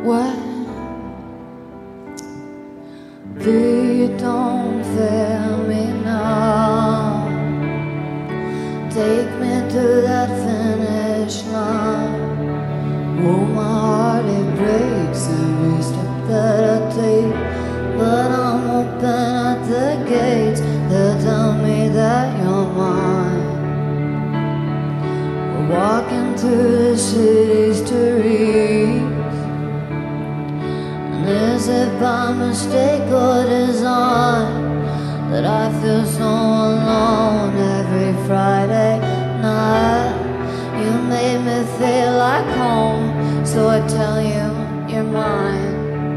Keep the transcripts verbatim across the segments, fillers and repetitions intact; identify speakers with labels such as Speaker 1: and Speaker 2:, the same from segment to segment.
Speaker 1: When you don't fail me now, take me to that finish line. Oh, my heart, it breaks every step that I take, but I'm open at the gates. They'll tell me that you're mine. We're walking through the city streets, and is it by mistake or design that I feel so alone every Friday night? You made me feel like home, so I tell you you're mine.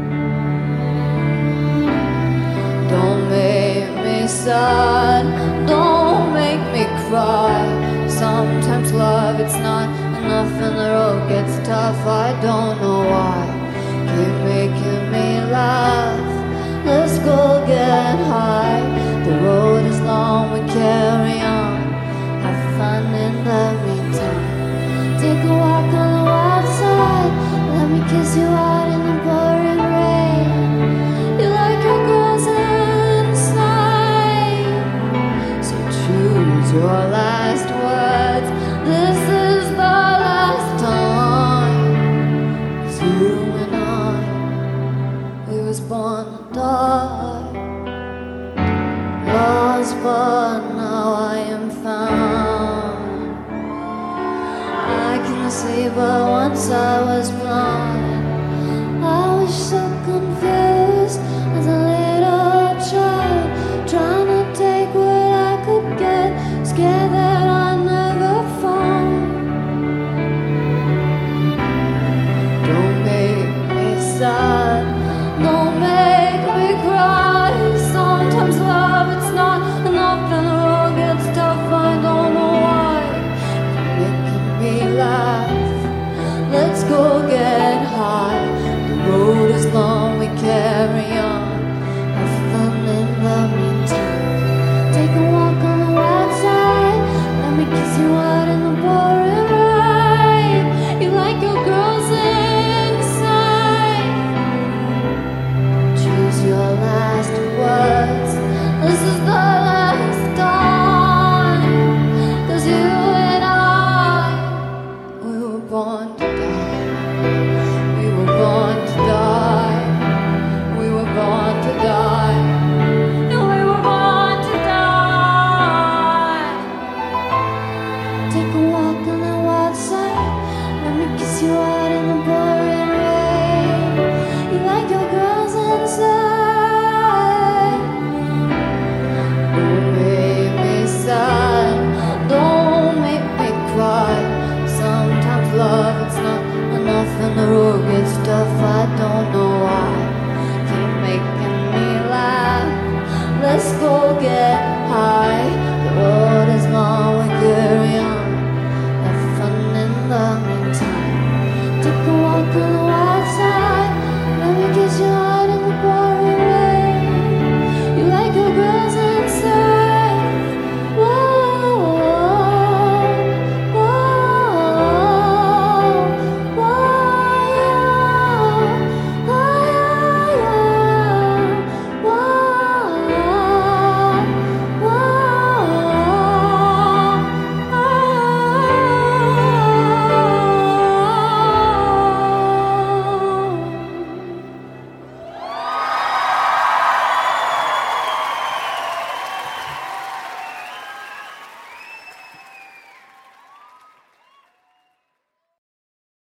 Speaker 1: Don't make me sad, don't make me cry. Sometimes love, it's not enough and the road gets tough. I don't know why. Keep making me laugh. Let's go get high. The road is long, we carry on. Have fun in the meantime. Take a walk on the wild side. Let me kiss you out in the pouring rain. You like your girls inside, so choose your last words. This is the last time. 'Cause you and I, we was born to die. Lost but now I am found. I can see but once I was blind. I was so confused as a little child, trying to take what I could get, scared that I'd never find. Don't make me sad, don't make me cry. Sometimes love, it's not enough and the road gets tough. I don't know why. You're making me laugh. Let's go get high. The road is long, we carry on. Have fun in the meantime. Take a walk on the wild side. Let me kiss you out in the pouring rain. You like your girls inside. Choose your last words. This is the last time. 'Cause you and I, we were born to die. We were born to die. We were born to die. No, we were born to die. Take a walk on the wild side. Let me kiss you out in the bar.